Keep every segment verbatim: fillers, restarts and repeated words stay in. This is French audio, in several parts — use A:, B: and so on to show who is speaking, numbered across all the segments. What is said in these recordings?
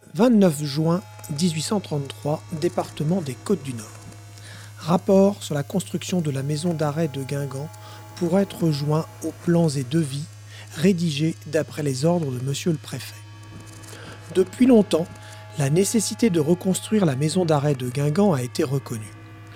A: vingt-neuf juin dix-huit cent trente-trois, département des Côtes-du-Nord. Rapport sur la construction de la maison d'arrêt de Guingamp pour être joint aux plans et devis rédigés d'après les ordres de Monsieur le Préfet. Depuis longtemps, la nécessité de reconstruire la maison d'arrêt de Guingamp a été reconnue.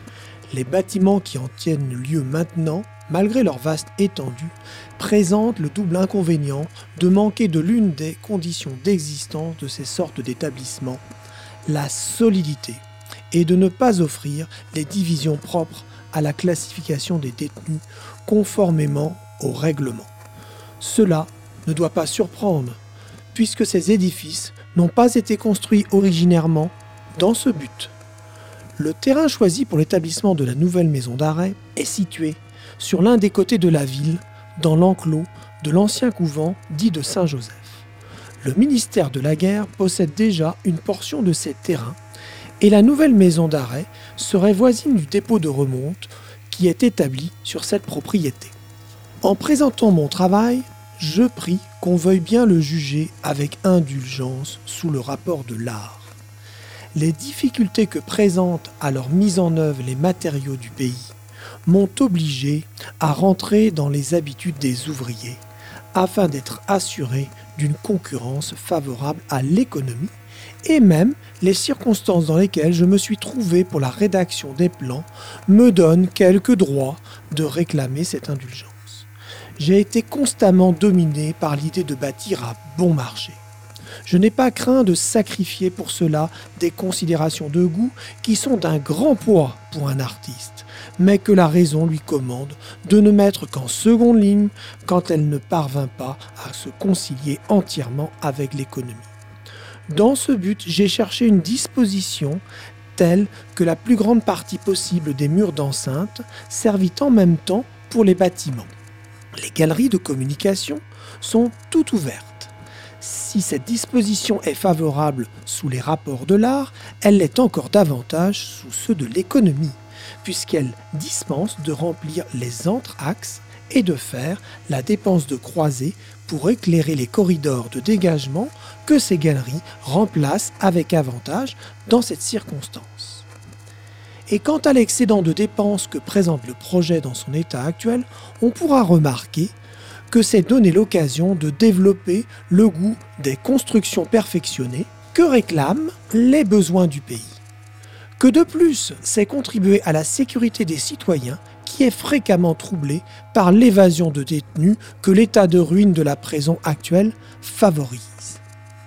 A: Les bâtiments qui en tiennent lieu maintenant, malgré leur vaste étendue, présentent le double inconvénient de manquer de l'une des conditions d'existence de ces sortes d'établissements, la solidité, et de ne pas offrir les divisions propres à la classification des détenus conformément au règlement. Cela ne doit pas surprendre, puisque ces édifices n'ont pas été construits originairement dans ce but. Le terrain choisi pour l'établissement de la nouvelle maison d'arrêt est situé sur l'un des côtés de la ville, dans l'enclos de l'ancien couvent dit de Saint-Joseph. Le ministère de la Guerre possède déjà une portion de ces terrains et la nouvelle maison d'arrêt serait voisine du dépôt de remonte qui est établi sur cette propriété. En présentant mon travail, je prie qu'on veuille bien le juger avec indulgence sous le rapport de l'art. Les difficultés que présentent à leur mise en œuvre les matériaux du pays m'ont obligé à rentrer dans les habitudes des ouvriers afin d'être assuré d'une concurrence favorable à l'économie et même les circonstances dans lesquelles je me suis trouvé pour la rédaction des plans me donnent quelques droits de réclamer cette indulgence. J'ai été constamment dominé par l'idée de bâtir à bon marché. Je n'ai pas craint de sacrifier pour cela des considérations de goût qui sont d'un grand poids pour un artiste, mais que la raison lui commande de ne mettre qu'en seconde ligne quand elle ne parvint pas à se concilier entièrement avec l'économie. Dans ce but, j'ai cherché une disposition telle que la plus grande partie possible des murs d'enceinte servit en même temps pour les bâtiments. Les galeries de communication sont toutes ouvertes. Si cette disposition est favorable sous les rapports de l'art, elle l'est encore davantage sous ceux de l'économie, puisqu'elle dispense de remplir les entre-axes et de faire la dépense de croisée pour éclairer les corridors de dégagement que ces galeries remplacent avec avantage dans cette circonstance. Et quant à l'excédent de dépenses que présente le projet dans son état actuel, on pourra remarquer que c'est donner l'occasion de développer le goût des constructions perfectionnées que réclament les besoins du pays. Que de plus, c'est contribuer à la sécurité des citoyens qui est fréquemment troublée par l'évasion de détenus que l'état de ruine de la prison actuelle favorise.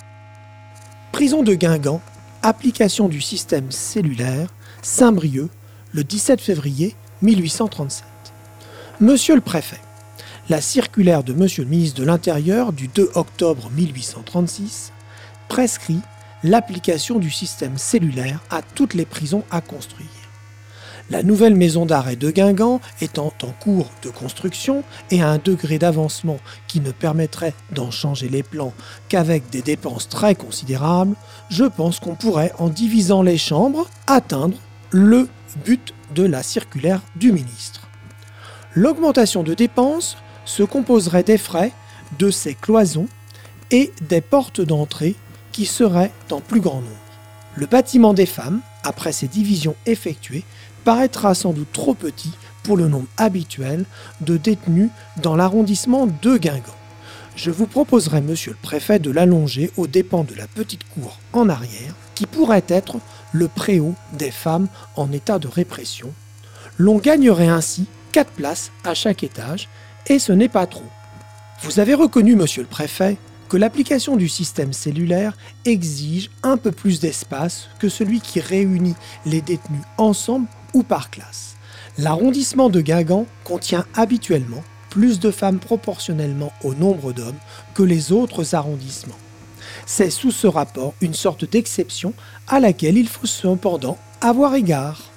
A: Prison de Guingamp, application du système cellulaire, Saint-Brieuc, le dix-sept février mille huit cent trente-sept. Monsieur le Préfet, la circulaire de Monsieur le ministre de l'Intérieur du deux octobre mille huit cent trente-six prescrit l'application du système cellulaire à toutes les prisons à construire. La nouvelle maison d'arrêt de Guingamp étant en cours de construction et à un degré d'avancement qui ne permettrait d'en changer les plans qu'avec des dépenses très considérables, je pense qu'on pourrait, en divisant les chambres, atteindre le but de la circulaire du ministre. L'augmentation de dépenses se composerait des frais de ces cloisons et des portes d'entrée qui seraient en plus grand nombre. Le bâtiment des femmes, après ces divisions effectuées, paraîtra sans doute trop petit pour le nombre habituel de détenus dans l'arrondissement de Guingamp. Je vous proposerai, Monsieur le Préfet, de l'allonger aux dépens de la petite cour en arrière, qui pourrait être le préau des femmes en état de répression. L'on gagnerait ainsi quatre places à chaque étage, et ce n'est pas trop. Vous avez reconnu, Monsieur le Préfet, que l'application du système cellulaire exige un peu plus d'espace que celui qui réunit les détenus ensemble ou par classe. L'arrondissement de Guingamp contient habituellement plus de femmes proportionnellement au nombre d'hommes que les autres arrondissements. C'est sous ce rapport une sorte d'exception à laquelle il faut cependant avoir égard.